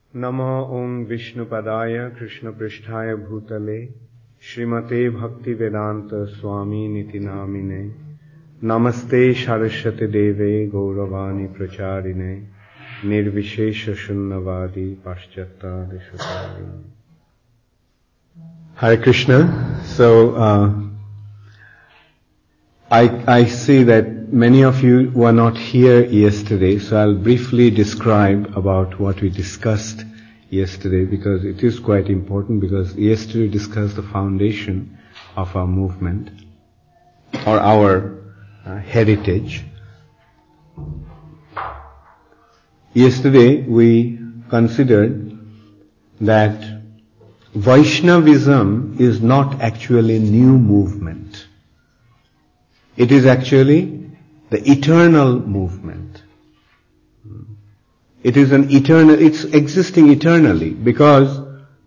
Namo Om Vishnupadaya Krishna Pristhaya Bhutale Srimate Bhakti Vedanta Swami Niti Namine Namaste Saraswati Deve Gauravani Pracharine Nirvishesha Shunnavadi Paschata Deshutari. Hare Krishna. So, I see that many of you were not here yesterday, so I'll briefly describe about what we discussed yesterday, because it is quite important, because yesterday we discussed the foundation of our movement or our heritage. Yesterday we considered that Vaishnavism is not actually a new movement. It is actually the eternal movement. It is it's existing eternally, because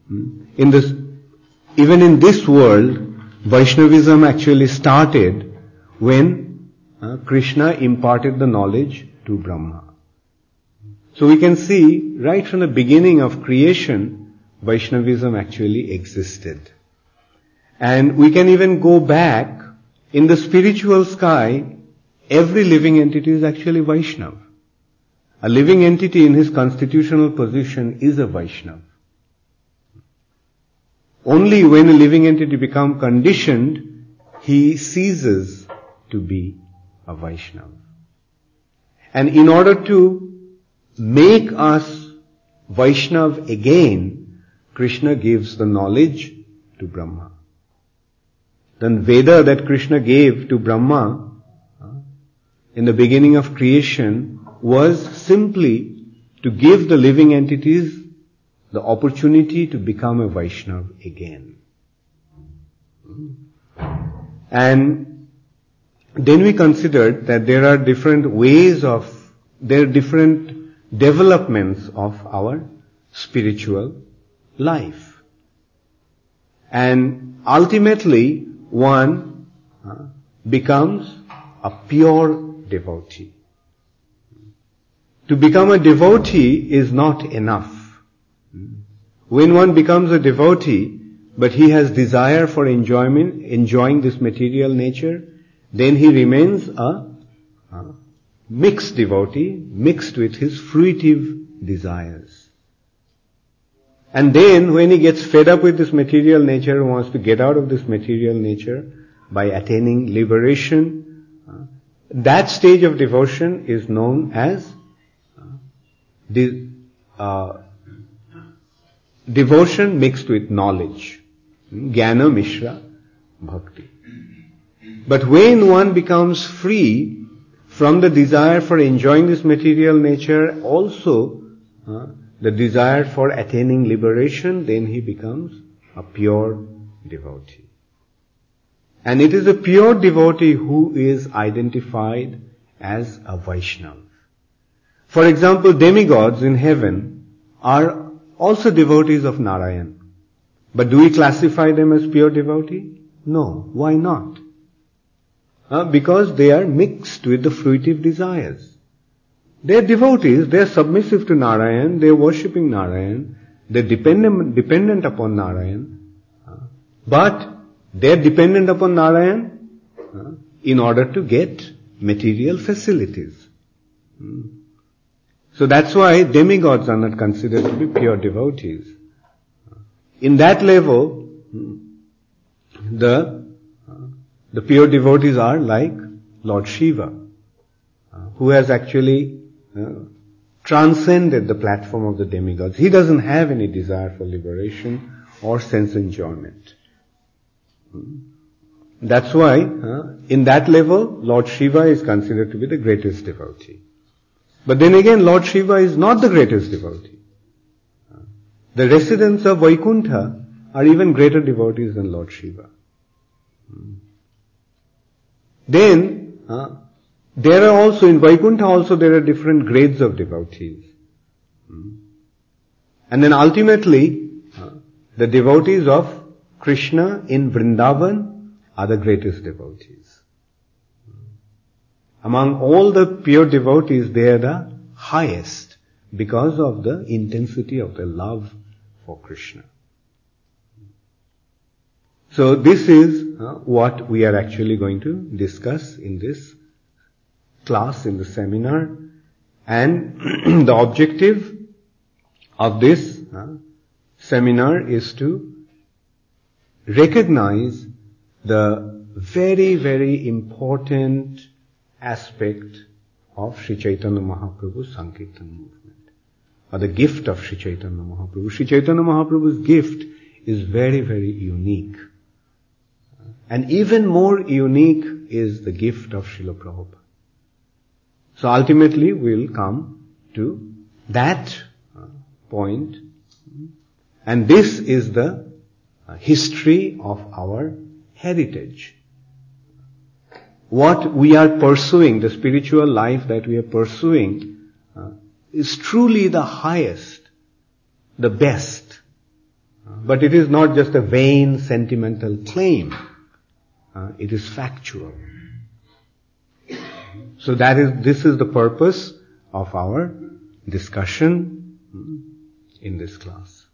even in this world, Vaishnavism actually started when Krishna imparted the knowledge to Brahma. So we can see right from the beginning of creation, Vaishnavism actually existed. And we can even go back. In the spiritual sky, every living entity is actually Vaishnav. A living entity in his constitutional position is a Vaishnav. Only when a living entity becomes conditioned, he ceases to be a Vaishnav. And in order to make us Vaishnav again, Krishna gives the knowledge to Brahma. Then Veda that Krishna gave to Brahma in the beginning of creation was simply to give the living entities the opportunity to become a Vaishnav again. And then we considered that there are different developments of our spiritual life. And ultimately, one becomes a pure devotee. To become a devotee is not enough. When one becomes a devotee, but he has desire for enjoying this material nature, then he remains a mixed devotee, mixed with his fruitive desires. And then when he gets fed up with this material nature, wants to get out of this material nature by attaining liberation, that stage of devotion is known as devotion mixed with knowledge. Jnana Mishra Bhakti. But when one becomes free from the desire for enjoying this material nature, also the desire for attaining liberation, then he becomes a pure devotee. And it is a pure devotee who is identified as a Vaishnav. For example, demigods in heaven are also devotees of Narayan. But do we classify them as pure devotee? No. Why not? Because they are mixed with the fruitive desires. They are devotees, they are submissive to Narayan, they are worshipping Narayan, they are dependent upon Narayan. But they are dependent upon Narayan in order to get material facilities. So that's why demigods are not considered to be pure devotees. In that level, the pure devotees are like Lord Shiva, who has actually transcended the platform of the demigods. He doesn't have any desire for liberation or sense enjoyment. That's why, in that level, Lord Shiva is considered to be the greatest devotee. But then again, Lord Shiva is not the greatest devotee. The residents of Vaikuntha are even greater devotees than Lord Shiva. Then, there are also, in Vaikuntha also, there are different grades of devotees. And then ultimately, the devotees of Krishna in Vrindavan are the greatest devotees. Among all the pure devotees, they are the highest, because of the intensity of the love for Krishna. So this is what we are actually going to discuss in this class, in the seminar. And the objective of this seminar is to recognize the very, very important aspect of Sri Chaitanya Mahaprabhu's Sankirtan movement, or the gift of Sri Chaitanya Mahaprabhu. Sri Chaitanya Mahaprabhu's gift is very, very unique. And even more unique is the gift of Srila Prabhupada. So ultimately we'll come to that point. And this is the history of our heritage. What we are pursuing, the spiritual life that we are pursuing, is truly the highest, the best. But it is not just a vain, sentimental claim. It is factual. So this is the purpose of our discussion in this class.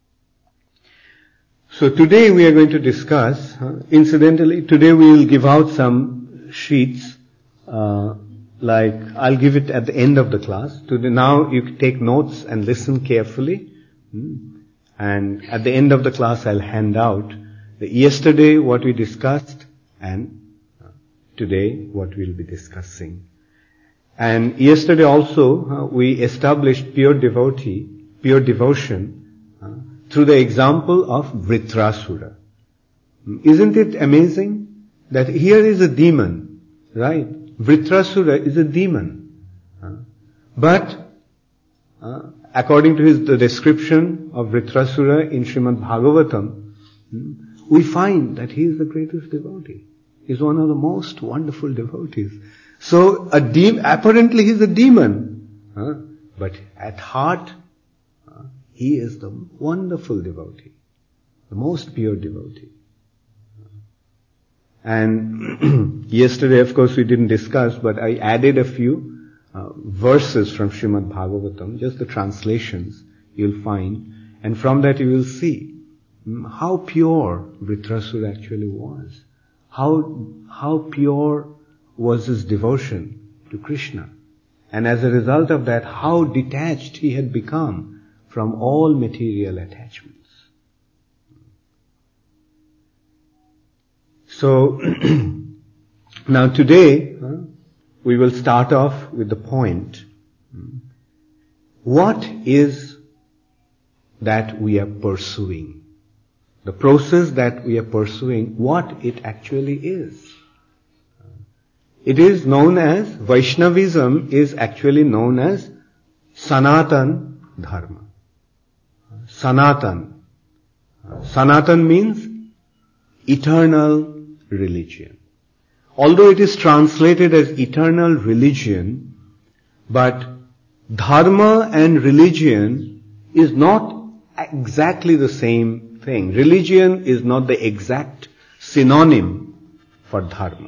So today we are going to discuss, incidentally, today we will give out some sheets, like I'll give it at the end of the class. Today, now you take notes and listen carefully. And at the end of the class I'll hand out yesterday what we discussed and today what we'll be discussing. And yesterday also we established pure devotion through the example of Vritrasura. Isn't it amazing that here is a demon, right? Vritrasura is a demon. But according to the description of Vritrasura in Srimad Bhagavatam, we find that he is the greatest devotee. He is one of the most wonderful devotees. So apparently he is a demon, but at heart he is the wonderful devotee, the most pure devotee. And yesterday, of course, we didn't discuss, but I added a few verses from Srimad Bhagavatam, just the translations you'll find, and from that you will see how pure Vritrasura actually was. How pure was his devotion to Krishna. And as a result of that, how detached he had become from all material attachments. So, now today, we will start off with the point. What is that we are pursuing? The process that we are pursuing, what it actually is. It is known as, Vaishnavism is actually known as Sanatan Dharma. Sanatan. Sanatan means eternal religion. Although it is translated as eternal religion, but dharma and religion is not exactly the same thing. Religion is not the exact synonym for dharma.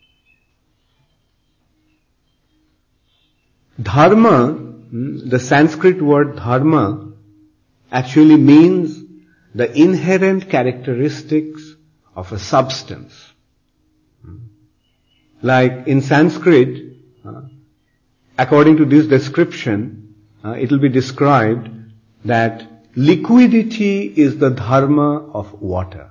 Dharma, the Sanskrit word dharma, actually means the inherent characteristics of a substance. Like in Sanskrit, according to this description, it will be described that liquidity is the dharma of water.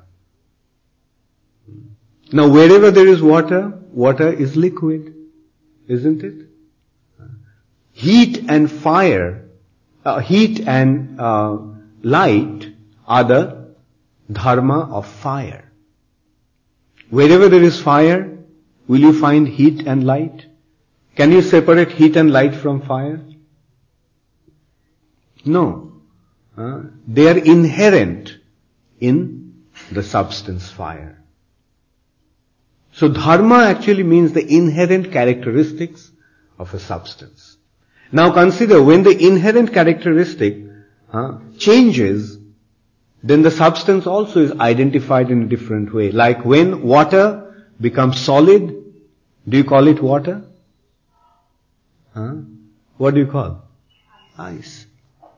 Now wherever there is water, water is liquid, isn't it? Heat and fire, heat and light are the dharma of fire. Wherever there is fire, will you find heat and light? Can you separate heat and light from fire? No. They are inherent in the substance fire. So dharma actually means the inherent characteristics of a substance. Now consider, when the inherent characteristic changes, then the substance also is identified in a different way. Like when water becomes solid, do you call it water? What do you call? Ice.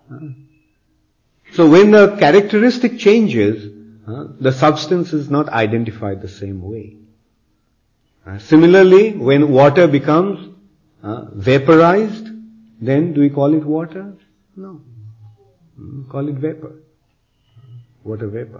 So when the characteristic changes, the substance is not identified the same way. Similarly, when water becomes vaporized, then do we call it water? No. Call it vapor. Water vapor.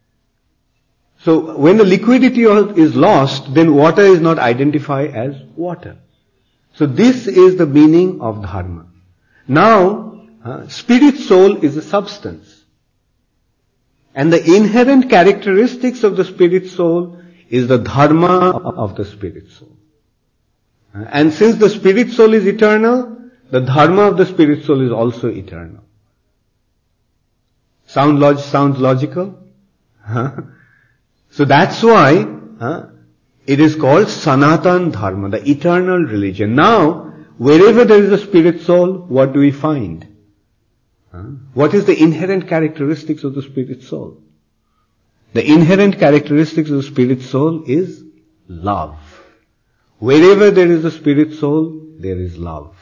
So when the liquidity is lost, then water is not identified as water. So this is the meaning of dharma. Now, spirit soul is a substance. And the inherent characteristics of the spirit soul is the dharma of the spirit soul. And since the spirit soul is eternal, the dharma of the spirit soul is also eternal. Sounds logical? So that's why it is called Sanatan Dharma, the eternal religion. Now, wherever there is a spirit soul, what do we find? What is the inherent characteristics of the spirit soul? The inherent characteristics of the spirit soul is love. Wherever there is a spirit soul, there is love.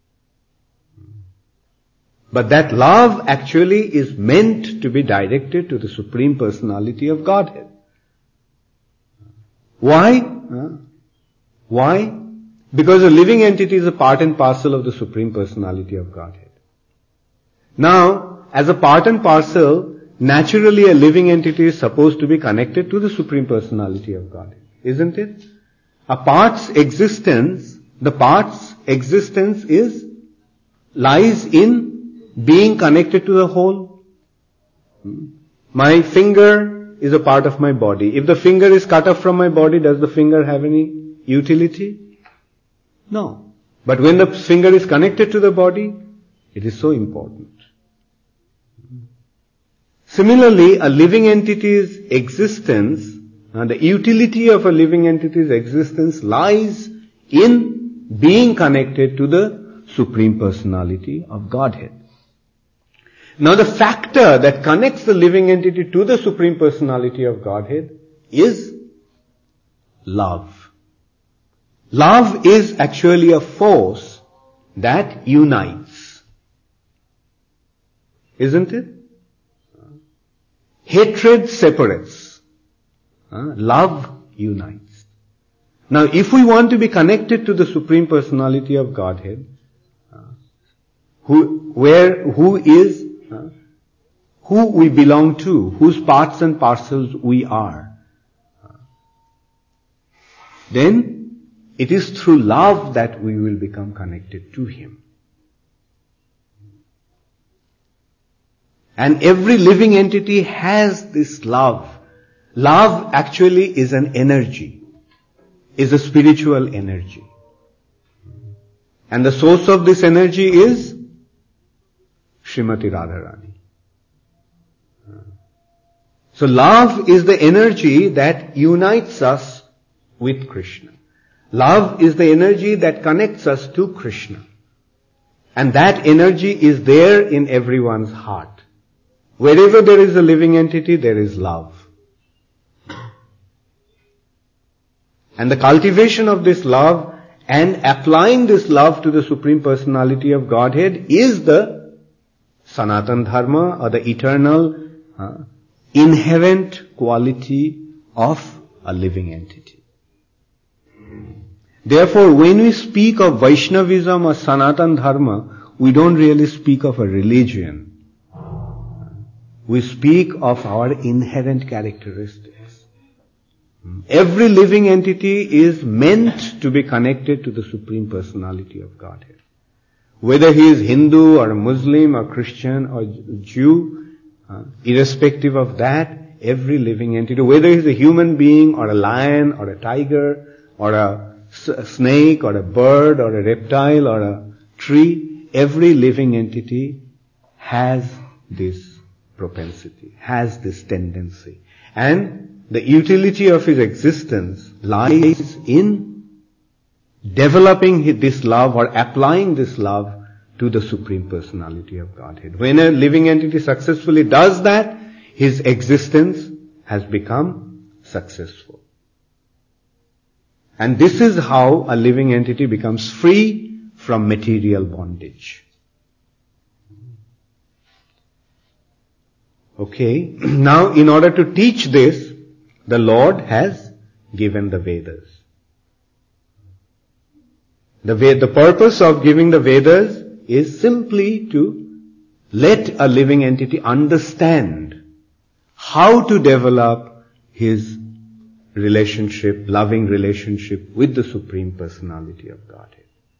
But that love actually is meant to be directed to the Supreme Personality of Godhead. Why? Why? Because a living entity is a part and parcel of the Supreme Personality of Godhead. Now, as a part and parcel, naturally a living entity is supposed to be connected to the Supreme Personality of Godhead. Isn't it? The part's existence lies in being connected to the whole. My finger is a part of my body. If the finger is cut off from my body, does the finger have any utility? No. But when the finger is connected to the body, it is so important. Similarly, a living entity's existence, the utility of a living entity's existence lies in being connected to the Supreme Personality of Godhead. Now the factor that connects the living entity to the Supreme Personality of Godhead is love. Love is actually a force that unites. Isn't it? Hatred separates. Love unites. Now if we want to be connected to the Supreme Personality of Godhead, who we belong to, whose parts and parcels we are, then it is through love that we will become connected to Him. And every living entity has this love. Love actually is an energy, is a spiritual energy. And the source of this energy is Srimati Radharani. So love is the energy that unites us with Krishna. Love is the energy that connects us to Krishna. And that energy is there in everyone's heart. Wherever there is a living entity, there is love. And the cultivation of this love and applying this love to the Supreme Personality of Godhead is the Sanatan Dharma, or the eternal inherent quality of a living entity. Therefore, when we speak of Vaishnavism or Sanatan Dharma, we don't really speak of a religion. We speak of our inherent characteristics. Every living entity is meant to be connected to the Supreme Personality of Godhead. Whether he is Hindu or Muslim or Christian or Jew, irrespective of that, every living entity, whether he is a human being or a lion or a tiger or a snake or a bird or a reptile or a tree, every living entity has this propensity, has this tendency. And the utility of his existence lies in developing this love or applying this love to the Supreme Personality of Godhead. When a living entity successfully does that, his existence has become successful. And this is how a living entity becomes free from material bondage. Okay, now in order to teach this, the Lord has given the Vedas. The purpose of giving the Vedas is simply to let a living entity understand how to develop his relationship, loving relationship with the Supreme Personality of Godhead.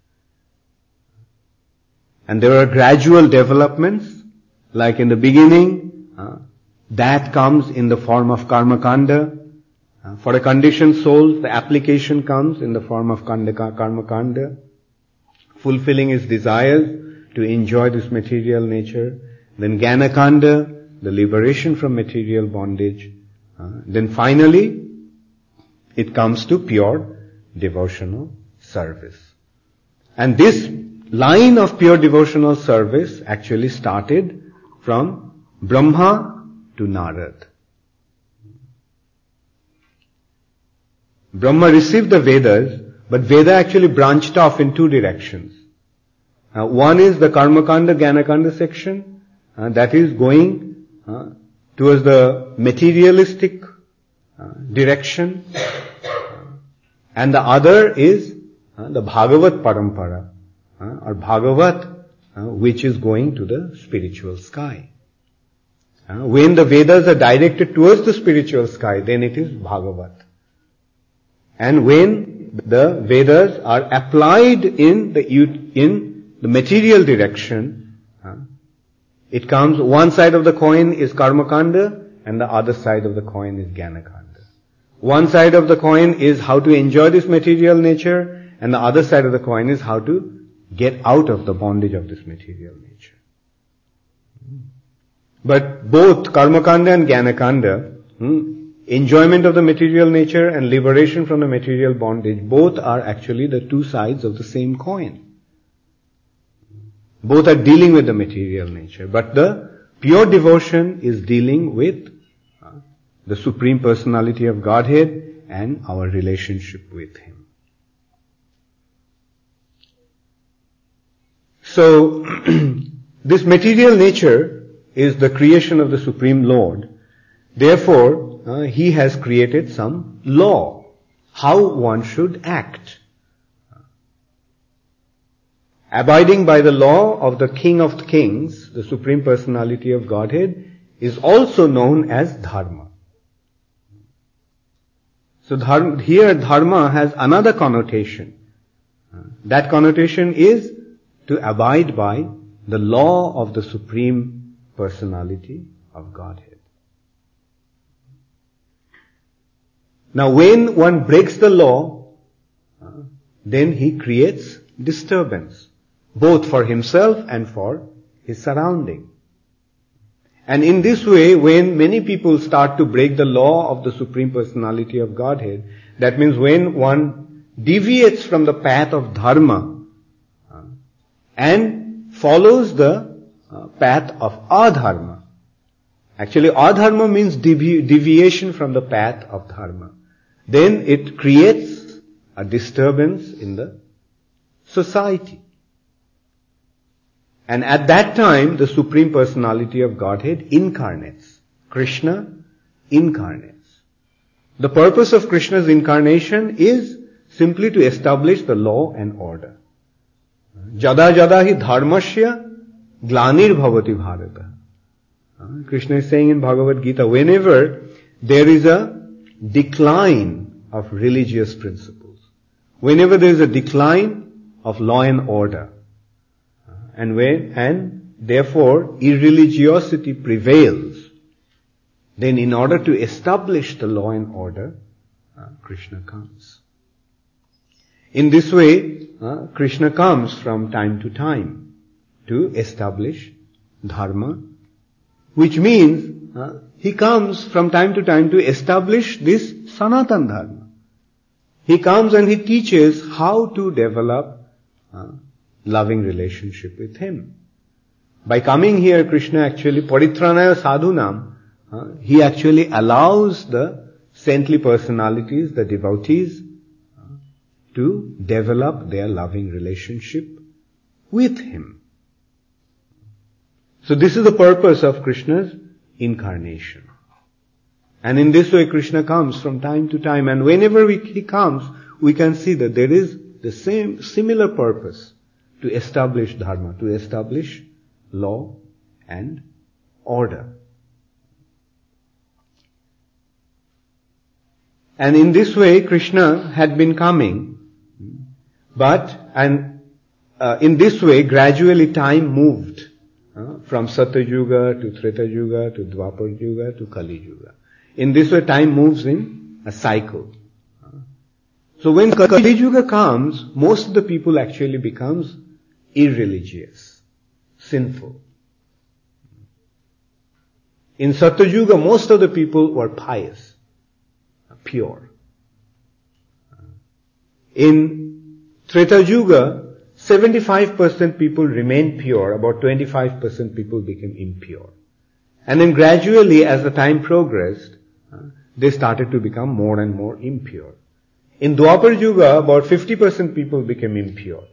And there are gradual developments, like in the beginning, that comes in the form of karma kanda. For a conditioned soul, the application comes in the form of karma kanda, fulfilling his desires to enjoy this material nature. Then jnana kanda, the liberation from material bondage. Then finally, it comes to pure devotional service. And this line of pure devotional service actually started from Brahma to Narad. Brahma received the Vedas, but Veda actually branched off in two directions. One is the Karma Kanda, Jnana Kanda section, that is going towards the materialistic direction, and the other is the Bhagavat Parampara, or Bhagavat, which is going to the spiritual sky. When the Vedas are directed towards the spiritual sky, then it is Bhagavat. And when the Vedas are applied in the material direction, it comes, one side of the coin is Karma Kanda and the other side of the coin is Jnana Kanda. One side of the coin is how to enjoy this material nature, and the other side of the coin is how to get out of the bondage of this material nature. But both Karma Kanda and Jnana Kanda, enjoyment of the material nature and liberation from the material bondage, both are actually the two sides of the same coin. Both are dealing with the material nature, but the pure devotion is dealing with the Supreme Personality of Godhead and our relationship with Him. So, this material nature is the creation of the Supreme Lord. Therefore, He has created some law, how one should act. Abiding by the law of the King of Kings, the Supreme Personality of Godhead, is also known as dharma. So here dharma has another connotation. That connotation is to abide by the law of the Supreme Personality of Godhead. Now when one breaks the law, then he creates disturbance, both for himself and for his surrounding. And in this way, when many people start to break the law of the Supreme Personality of Godhead, that means when one deviates from the path of dharma and follows the path of adharma. Actually, adharma means deviation from the path of dharma. Then it creates a disturbance in the society. And at that time, the Supreme Personality of Godhead incarnates. Krishna incarnates. The purpose of Krishna's incarnation is simply to establish the law and order. Jada jada hi dharmasya glanir bhavati bharata. Krishna is saying in Bhagavad Gita, whenever there is a decline of religious principles, whenever there is a decline of law and order, and therefore irreligiosity prevails, then in order to establish the law and order, Krishna comes. In this way, Krishna comes from time to time to establish dharma, which means he comes from time to time to establish this Sanatan Dharma. He comes and he teaches how to develop loving relationship with him. By coming here, Krishna actually, Paritranaya Sadhunam, he actually allows the saintly personalities, the devotees, to develop their loving relationship with him. So this is the purpose of Krishna's incarnation. And in this way Krishna comes from time to time, and whenever he comes, we can see that there is the similar purpose to establish dharma, to establish law and order. And in this way Krishna had been coming, in this way gradually time moved from Satya Yuga to Treta Yuga to Dwapar Yuga to Kali Yuga. In this way time moves in a cycle. So when Kali Yuga comes, most of the people actually becomes irreligious, sinful. In Satya Yuga, most of the people were pious, pure. In Treta Yuga, 75% people remained pure, about 25% people became impure. And then gradually, as the time progressed, they started to become more and more impure. In Dwapar Yuga, about 50% people became impure.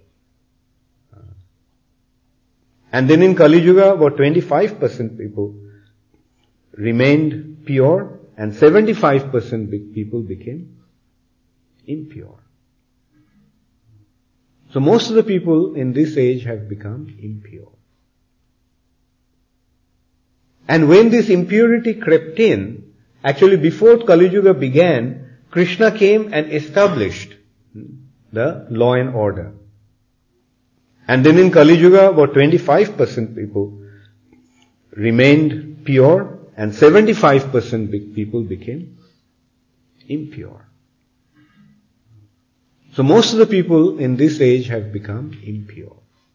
And then in Kali Yuga, about 25% people remained pure, and 75% people became impure. So most of the people in this age have become impure. And when this impurity crept in, actually before Kali Yuga began, Krishna came and established the law and order. And then in Kali Yuga, about 25% people remained pure, and 75% people became impure. So most of the people in this age have become impure.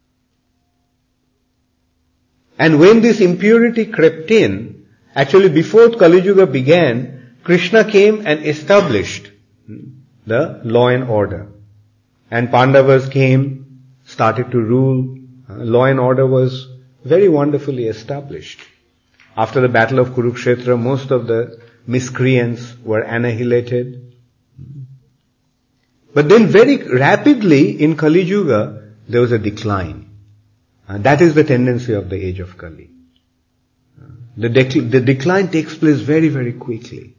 And when this impurity crept in, actually before Kali Yuga began, Krishna came and established the law and order. And Pandavas came, started to rule. Law and order was very wonderfully established. After the battle of Kurukshetra, most of the miscreants were annihilated. But then very rapidly in Kali Yuga, there was a decline. That is the tendency of the age of Kali. The decline takes place very, very quickly.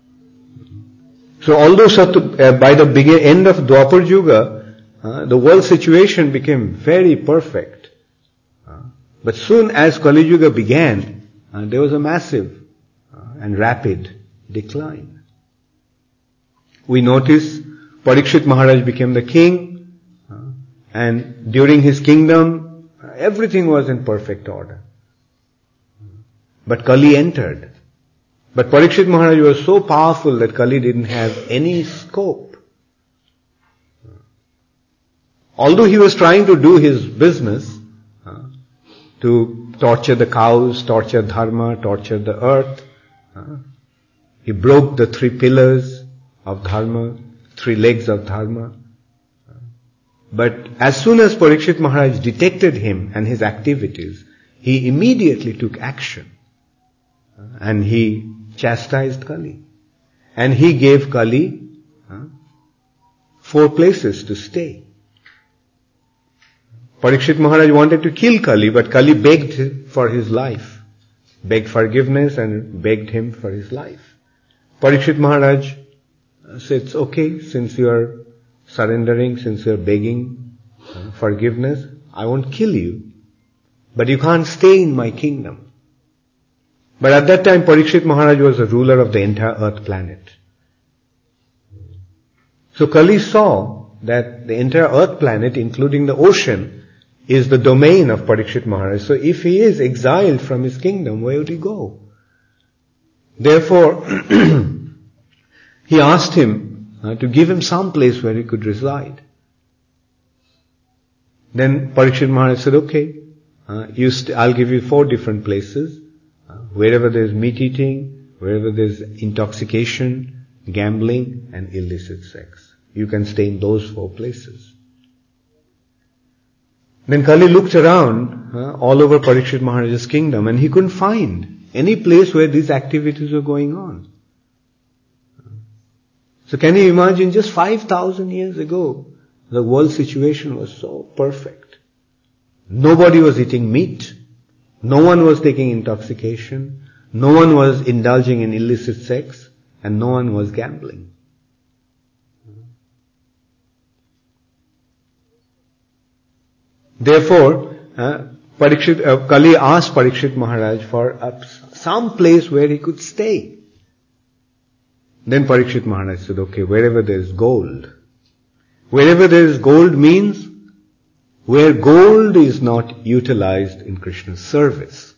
So although by the end of Dwapar Yuga, the world situation became very perfect. But soon as Kali Yuga began, there was a massive and rapid decline. We notice Parikshit Maharaj became the king, and during his kingdom, everything was in perfect order. But Kali entered. But Parikshit Maharaj was so powerful that Kali didn't have any scope. Although he was trying to do his business, to torture the cows, torture dharma, torture the earth, he broke the 3 pillars of dharma, 3 legs of dharma. But as soon as Parikshit Maharaj detected him and his activities, he immediately took action. And he chastised Kali. And he gave Kali 4 places to stay. Parikshit Maharaj wanted to kill Kali, but Kali begged for his life, begged forgiveness and begged him for his life. Parikshit Maharaj said, okay, since you are surrendering, since you are begging forgiveness, I won't kill you, but you can't stay in my kingdom. But at that time, Parikshit Maharaj was the ruler of the entire earth planet. So Kali saw that the entire earth planet, including the ocean, is the domain of Parikshit Maharaj. So if he is exiled from his kingdom, where would he go? Therefore, he asked him to give him some place where he could reside. Then Parikshit Maharaj said, okay, I'll give you 4 different places. Wherever there's meat eating, wherever there's intoxication, gambling, and illicit sex. You can stay in those 4 places. Then Kali looked around all over Parikshit Maharaj's kingdom, and he couldn't find any place where these activities were going on. So can you imagine, just 5,000 years ago, the world situation was so perfect. Nobody was eating meat. No one was taking intoxication. no one was indulging in illicit sex, and no one was gambling. Therefore, Kali asked Parikshit Maharaj for some place where he could stay. Then Parikshit Maharaj said, okay, wherever there is gold. Wherever there is gold means where gold is not utilized in Krishna's service.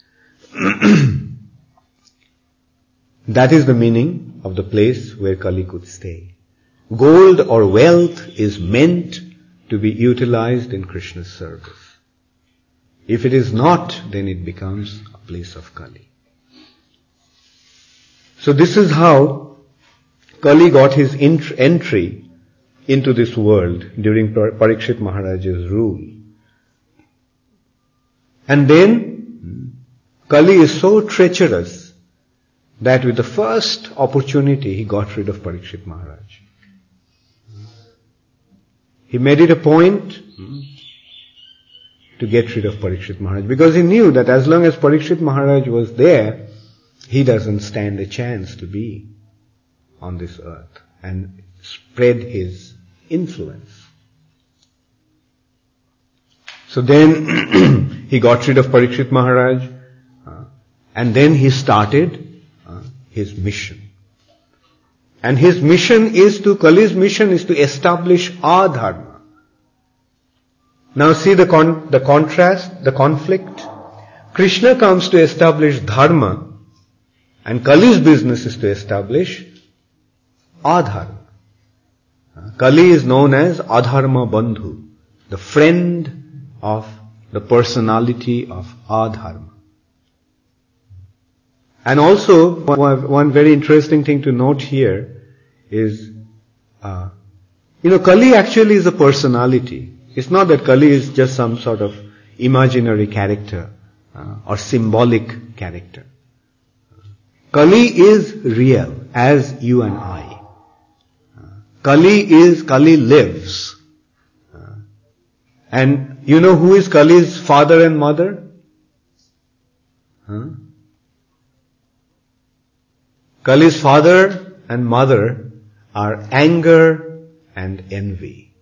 That is the meaning of the place where Kali could stay. Gold or wealth is meant to be utilized in Krishna's service. If it is not, then it becomes a place of Kali. So this is how Kali got his entry into this world during Parikshit Maharaj's rule. And then Kali is so treacherous that with the first opportunity he got rid of Parikshit Maharaj. He made it a point to get rid of Parikshit Maharaj because he knew that as long as Parikshit Maharaj was there, he doesn't stand a chance to be on this earth and spread his influence. So then he got rid of Parikshit Maharaj and then he started his mission. And his mission is Kali's mission is to establish adharma. Now see the contrast, the conflict. Krishna comes to establish dharma and Kali's business is to establish adharma. Kali is known as Adharma Bandhu, the friend of the personality of adharma. And also, one very interesting thing to note here is, Kali actually is a personality. It's not that Kali is just some sort of imaginary character or symbolic character. Kali is real, as you and I. Kali lives. And you know who is Kali's father and mother? Kali's father and mother are anger and envy.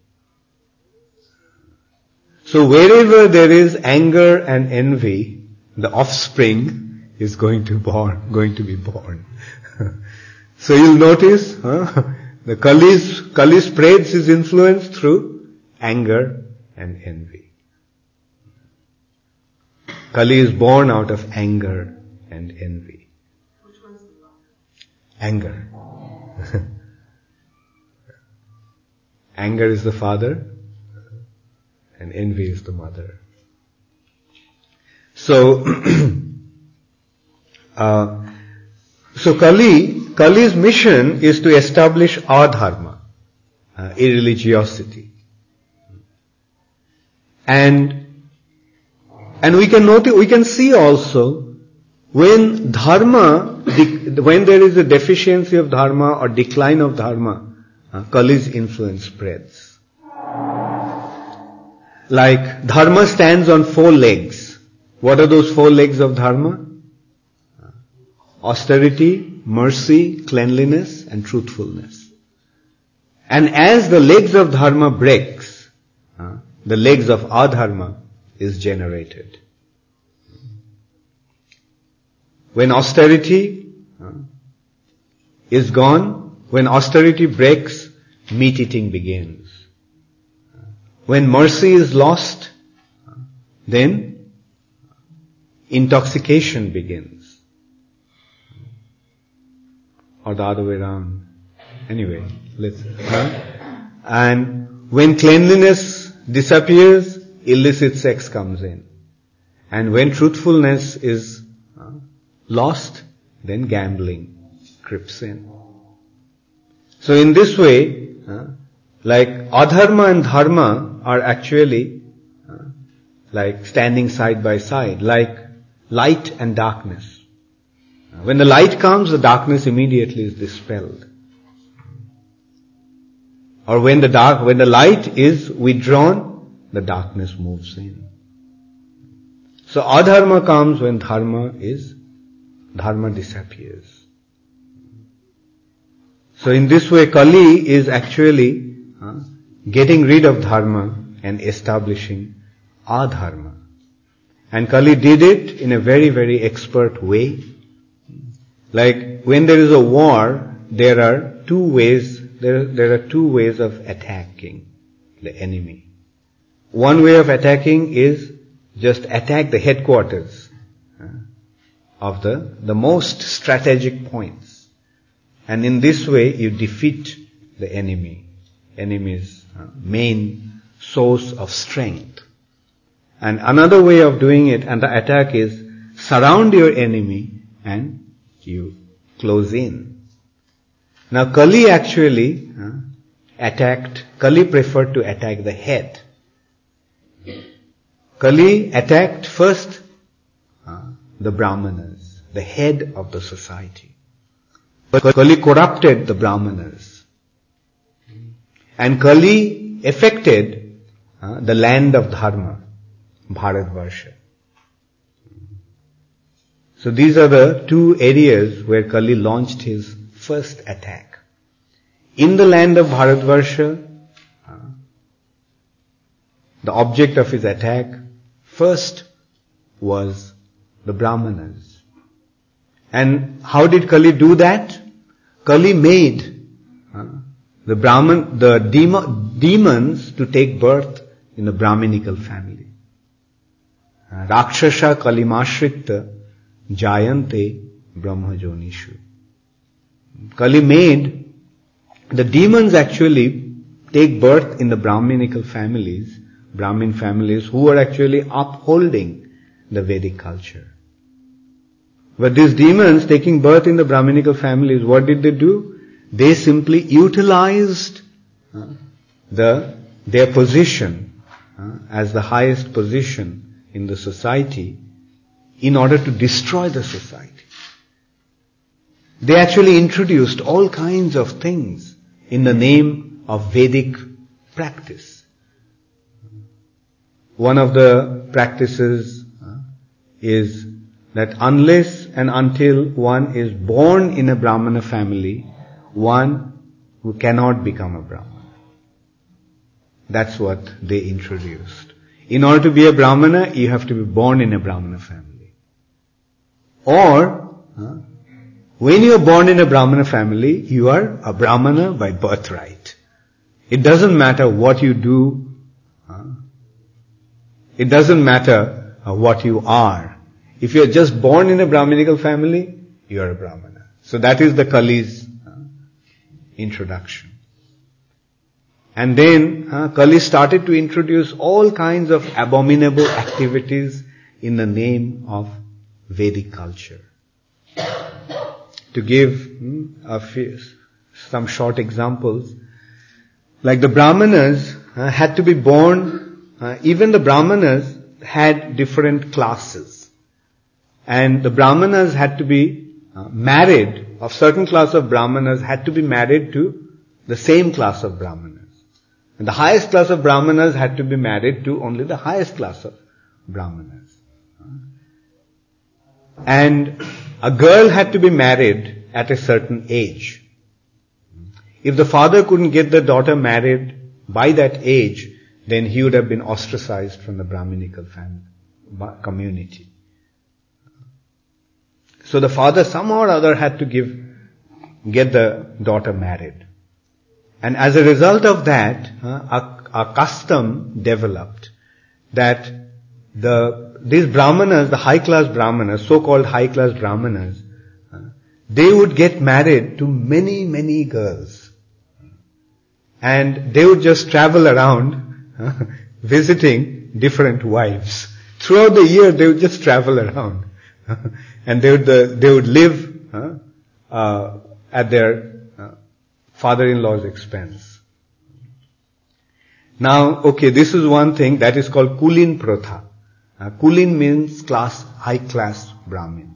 So wherever there is anger and envy, the offspring is going to be born. So you'll notice, the Kali spreads his influence through anger and envy. Kali is born out of anger and envy. Anger. Anger is the father and envy is the mother. So, Kali's mission is to establish adharma, irreligiosity. And we can see also when when there is a deficiency of dharma or decline of dharma, Kali's influence spreads. Like dharma stands on 4 legs. What are those 4 legs of dharma? Austerity, mercy, cleanliness, and truthfulness. And as the legs of dharma breaks, the legs of adharma is generated. When austerity is gone, when austerity breaks, meat eating begins. When mercy is lost, then intoxication begins. Or the other way around. Anyway, and when cleanliness disappears, illicit sex comes in. And when truthfulness is lost, then gambling creeps in. So in this way, like adharma and dharma are actually like standing side by side, like light and darkness. When the light comes, the darkness immediately is dispelled. Or when the light is withdrawn, the darkness moves in. So adharma comes when dharma is dharma disappears. So in this way, Kali is actually getting rid of dharma and establishing adharma. And Kali did it in a very, very expert way. Like when there is a war, there are two ways of attacking the enemy. One way of attacking is just attack the headquarters of the most strategic points. And in this way, you defeat the enemy's main source of strength. And another way of doing it, and the attack is surround your enemy and you close in. Now Kali actually Kali preferred to attack the head. Kali attacked first the Brahmanas, the head of the society. But Kali corrupted the Brahmanas. And Kali affected the land of Dharma, Bharatvarsha. So these are the two areas where Kali launched his first attack. In the land of Bharatvarsha, the object of his attack first was the Brahmanas. And how did Kali do that? Kali made the demons to take birth in the Brahminical family. Rakshasa Kalimashritta Jayante Brahmajonishu. Kali made the demons actually take birth in the Brahminical families, Brahmin families who were actually upholding the Vedic culture. But these demons taking birth in the Brahminical families, what did they do? They simply utilized their position as the highest position in the society in order to destroy the society. They actually introduced all kinds of things in the name of Vedic practice. One of the practices is that unless and until one is born in a Brahmana family, one who cannot become a Brahmana. That's what they introduced. In order to be a Brahmana, you have to be born in a Brahmana family. Or, when you are born in a Brahmana family, you are a Brahmana by birthright. It doesn't matter what you do. It doesn't matter what you are. If you are just born in a Brahminical family, you are a Brahmana. So that is the Kali's introduction. And then Kali started to introduce all kinds of abominable activities in the name of Vedic culture. To give some short examples, like the Brahmanas had to be born, even the Brahmanas had different classes. And the Brahmanas had to be married, of certain class of Brahmanas had to be married to the same class of Brahmanas. And the highest class of Brahmanas had to be married to only the highest class of Brahmanas. And a girl had to be married at a certain age. If the father couldn't get the daughter married by that age, then he would have been ostracized from the Brahminical community. So the father somehow or other had to get the daughter married. And as a result of that, a custom developed that these Brahmanas, the high-class Brahmanas, so-called high-class Brahmanas, they would get married to many, many girls. And they would just travel around visiting different wives. Throughout the year, they would just travel around. And they would live at their father-in-law's expense. Now, okay, this is one thing that is called Kulin Pratha. Kulin means high-class Brahmin.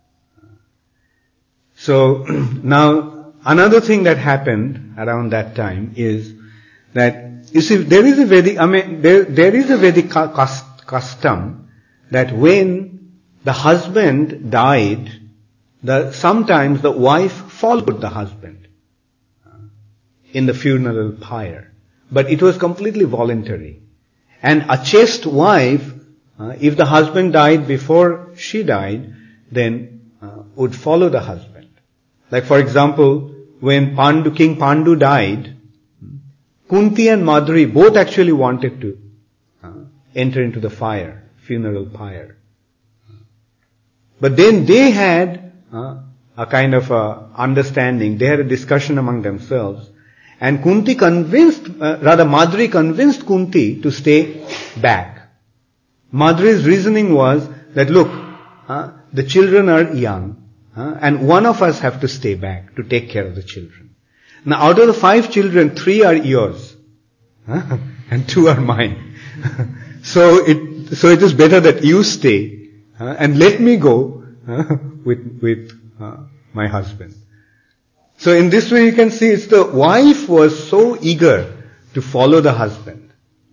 So, now, another thing that happened around that time is that, you see, there is a Vedic custom that when the husband died sometimes the wife followed the husband in the funeral pyre. But it was completely voluntary. And a chaste wife, if the husband died before she died, then would follow the husband. Like for example, when King Pandu died, Kunti and Madhuri both actually wanted to enter into the funeral pyre. But then they had a kind of understanding. They had a discussion among themselves. And Madhuri convinced Kunti to stay back. Madhuri's reasoning was that, look, the children are young, and one of us have to stay back to take care of the children. Now, out of the 5 children, 3 are yours, and 2 are mine. So it is better that you stay, and let me go with my husband. So in this way you can see it's the wife was so eager to follow the husband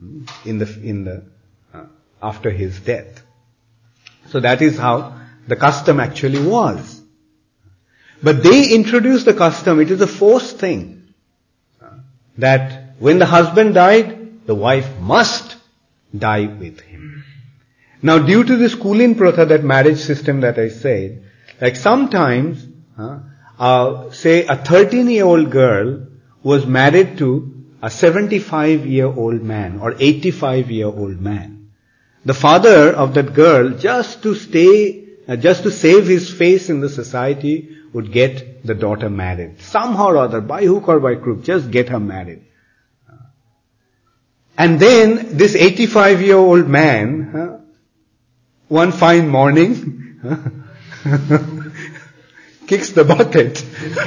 after his death. So that is how the custom actually was. But they introduced the custom, it is a forced thing, that when the husband died, the wife must die with him. Now due to this Kulin Protha, that marriage system that I said, like sometimes, say a 13-year-old girl was married to a 75-year-old man or 85-year-old man. The father of that girl, just to save his face in the society, would get the daughter married. Somehow or other, by hook or by crook, just get her married. And then this 85-year-old man, one fine morning, kicks the bucket.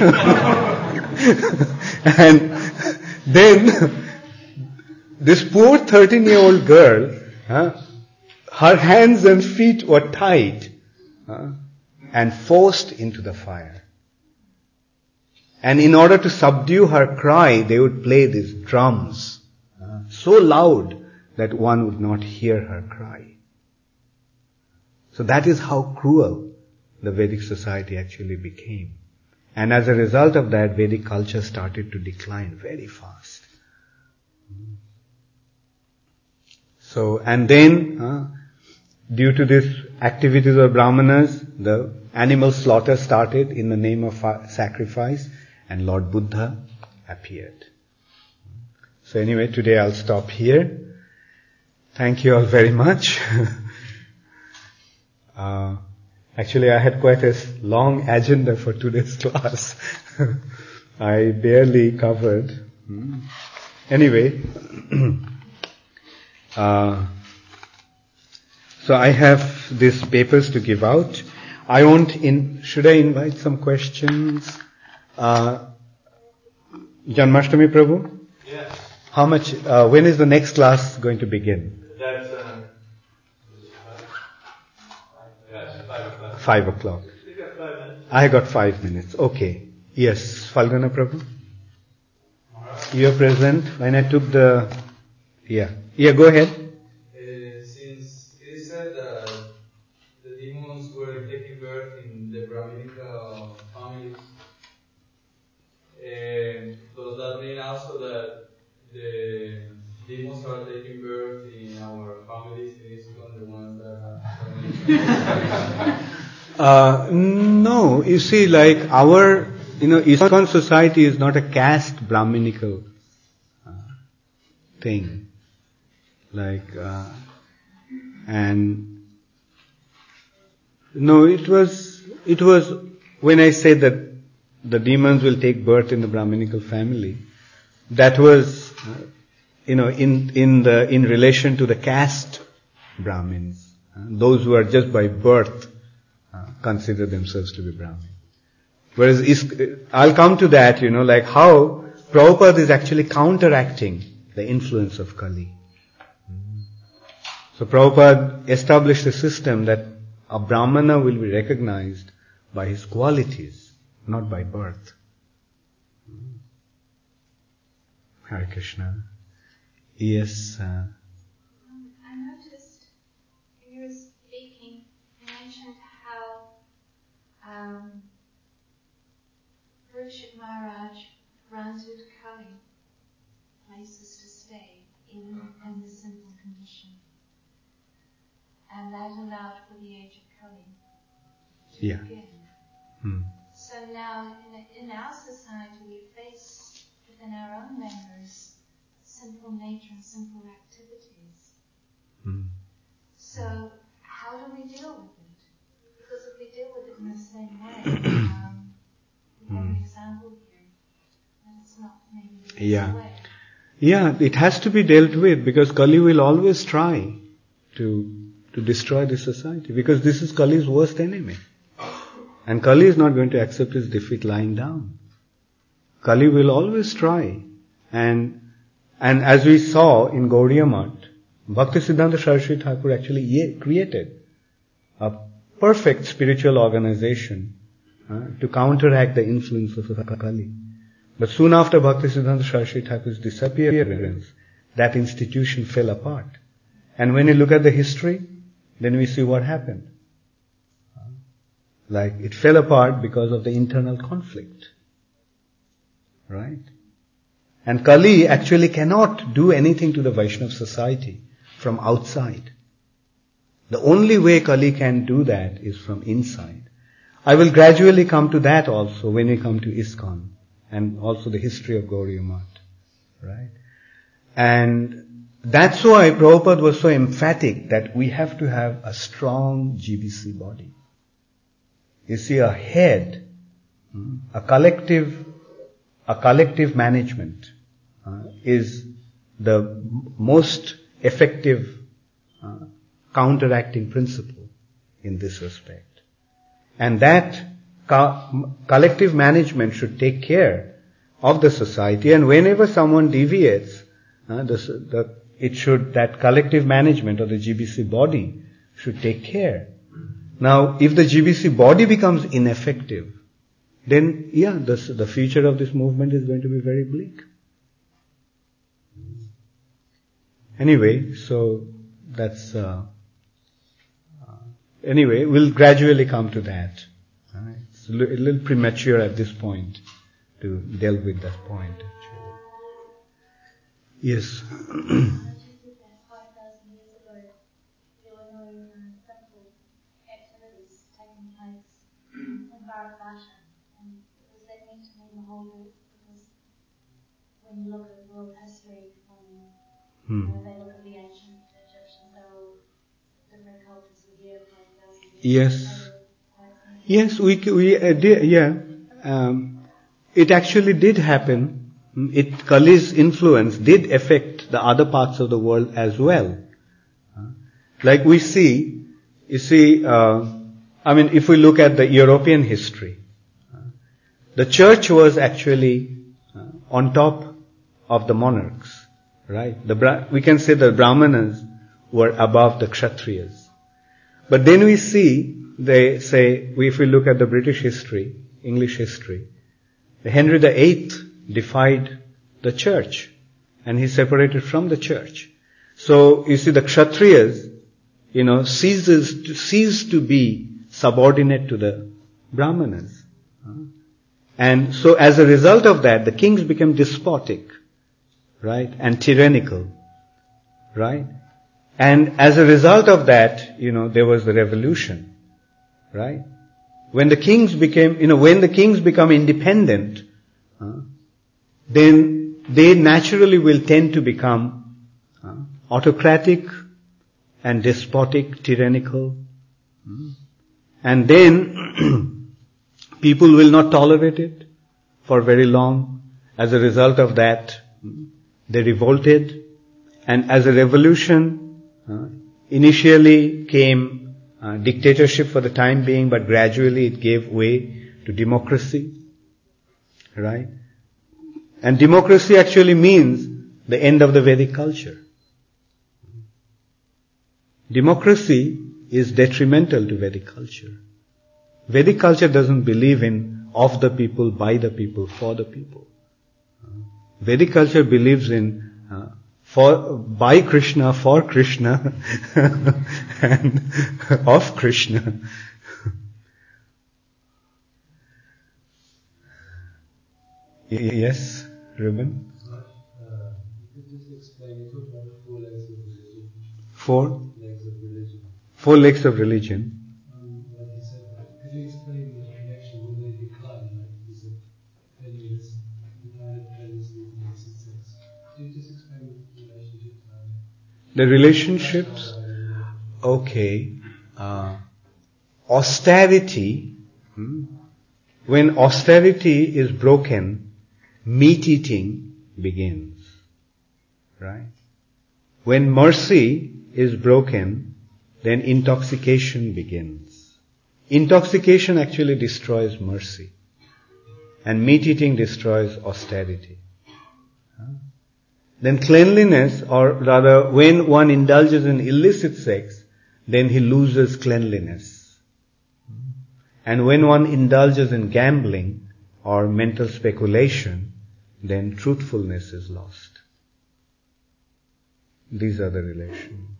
And then this poor 13-year-old girl, her hands and feet were tied and forced into the fire. And in order to subdue her cry, they would play these drums so loud that one would not hear her cry. So that is how cruel the Vedic society actually became. And as a result of that, Vedic culture started to decline very fast. So, and then, due to these activities of Brahmanas, the animal slaughter started in the name of sacrifice, and Lord Buddha appeared. So anyway, today I'll stop here. Thank you all very much. Actually, I had quite a long agenda for today's class. I barely covered. Anyway, so I have these papers to give out. Should I invite some questions? Janmashtami Prabhu? Yes. How much, when is the next class going to begin? That's 5 o'clock. 5 o'clock. You got 5 minutes. I got 5 minutes. Okay. Yes, Falguna Prabhu? You're present when I took the... Yeah, go ahead. Since it is said that the demons were taking birth in the Brahminical families, does that mean also that the demons are taking birth in our families, in ISKCON, the ones that have... No, you see, like ISKCON society is not a caste Brahminical thing. It was when I said that the demons will take birth in the Brahminical family, that was, in relation to the caste Brahmins, those who are just by birth consider themselves to be Brahmin. Whereas I'll come to that, like how Prabhupada is actually counteracting the influence of Kali. So Prabhupada established a system that a Brahmana will be recognized by his qualities, not by birth. Hare Krishna. Yes. I noticed when you were speaking, you mentioned how dimension. And that allowed for the age of Kali to Yeah. begin. Hmm. So now, in our society, we face within our own members simple nature and simple activities. Hmm. So, how do we deal with it? Because if we deal with it in the same way, we have an example here, and it's not maybe the best Yeah. way. Yeah, it has to be dealt with because Kali will always try to destroy this society because this is Kali's worst enemy. And Kali is not going to accept his defeat lying down. Kali will always try. And as we saw in Gaudiya Math, Bhaktisiddhanta Saraswati Thakur actually created a perfect spiritual organization to counteract the influence of Kali. But soon after Bhaktisiddhanta Saraswati Thakur's disappearance, that institution fell apart. And when you look at the history, then we see what happened. Like, it fell apart because of the internal conflict. Right? And Kali actually cannot do anything to the Vaishnava society from outside. The only way Kali can do that is from inside. I will gradually come to that also when we come to ISKCON and also the history of Gaudiya Math. Right? And that's why Prabhupada was so emphatic that we have to have a strong GBC body. You see, a head, a collective management is the most effective counteracting principle in this respect. And that collective management should take care of the society, and whenever someone deviates, that collective management of the GBC body should take care. Now, if the GBC body becomes ineffective, then the future of this movement is going to be very bleak. Anyway, so that's we'll gradually come to that. It's a little premature at this point to delve with that point, actually. Yes. 5,000 years ago, there were no simple activities taking place in Bharatvarsha, and does that mean to mean the whole group? Because when you look at world history, when they look at the ancient Egyptians, they were different cultures were here 5,000 years ago. Yes, we did, yeah. It actually did happen. Kali's influence did affect the other parts of the world as well. Like we see, if we look at the European history, the church was actually on top of the monarchs, right? We can say the Brahmanas were above the Kshatriyas. But then we see, they say, if we look at the British history, English history, Henry VIII defied the church and he separated from the church. So you see the Kshatriyas, ceased to be subordinate to the Brahmanas. And so as a result of that, the kings became despotic, right, and tyrannical, right? And as a result of that, there was the revolution, right? When the kings become independent, then they naturally will tend to become autocratic and despotic, tyrannical. And then people will not tolerate it for very long. As a result of that, they revolted. And as a revolution, initially came dictatorship for the time being, but gradually it gave way to democracy. Right? And democracy actually means the end of the Vedic culture. Democracy is detrimental to Vedic culture. Vedic culture doesn't believe in of the people, by the people, for the people. Vedic culture believes in by Krishna, for Krishna, and of Krishna. Yes, Ruben? You could just explain, you talked about the 4 legs of religion. Four legs of religion. 4 legs of religion. Like you said, could you explain the connection when they decline? Like you said, failures, divided pleasures, and existence. Could you just explain the relationship? The relationships, okay. Austerity, when austerity is broken, meat eating begins. Right? When mercy is broken, then intoxication begins. Intoxication actually destroys mercy. And meat eating destroys austerity. Then cleanliness, or rather when one indulges in illicit sex, then he loses cleanliness. And when one indulges in gambling or mental speculation, then truthfulness is lost. These are the relations.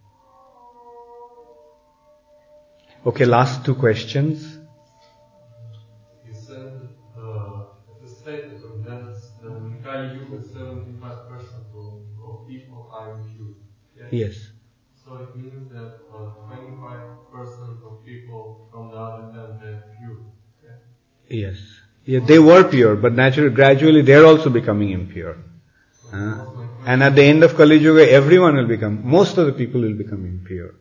Okay, last 2 questions. You said the status of death, in Kali Yuga, 75% of people are impure. Yes. So it means that 25% of people from the other 10 are pure. Okay? Yes. Yeah, they were pure, but naturally, gradually they are also becoming impure. And at the end of Kali Yuga, everyone will become, most of the people will become impure.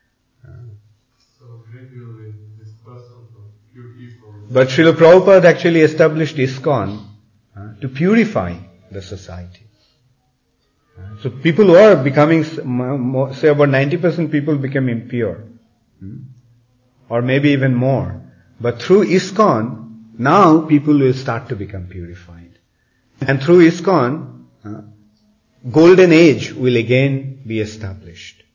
So gradually this person of pure people. But Srila Prabhupada actually established ISKCON to purify the society. So people who are becoming, say about 90% people become impure. Or maybe even more. But through ISKCON, now people will start to become purified. And through ISKCON, golden age will again be established.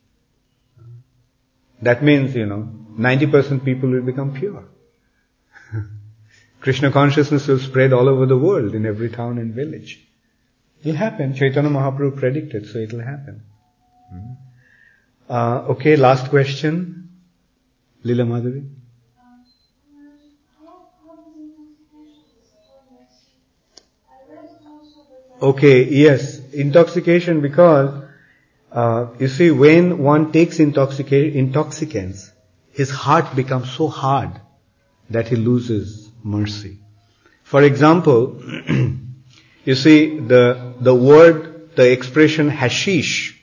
That means, 90% people will become pure. Krishna consciousness will spread all over the world, in every town and village. It will happen. Chaitanya Mahaprabhu predicted, so it will happen. Okay, last question. Leela Madhuri. Okay, yes. Intoxication, because, you see, when one takes intoxicants, his heart becomes so hard that he loses mercy. For example, you see, the expression hashish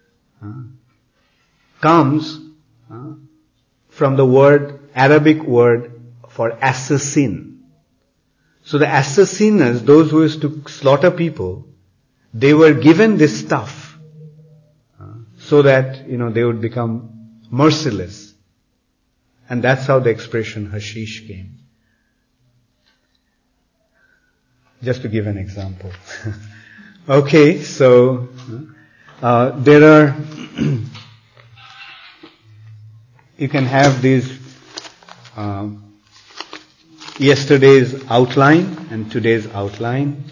comes from the Arabic word for assassin. So the assassiners, those who used to slaughter people, they were given this stuff so that, they would become merciless. And that's how the expression hashish came. Just to give an example. Okay, so there are, you can have these yesterday's outline and today's outline.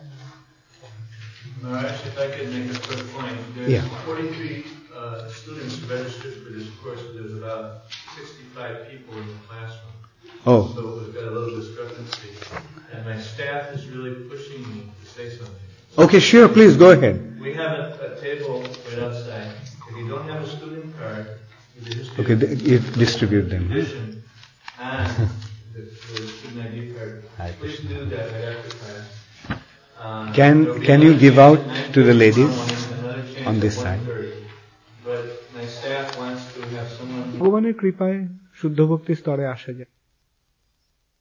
No, actually, if I could make a quick point. There's 43 students registered for this course. There's about 65 people in the classroom. Oh. So we've got a little discrepancy. And my staff is really pushing me to say something. Okay, sure, please go ahead. We have a table right outside. If you don't have a student card, you distribute them. Edition and the student ID card. Please do that right after class. Can you give out to the ladies on this side? But my staff wants to have someone. ভগবানের কৃপায় শুদ্ধ ভক্তি স্তরে আসা যায়।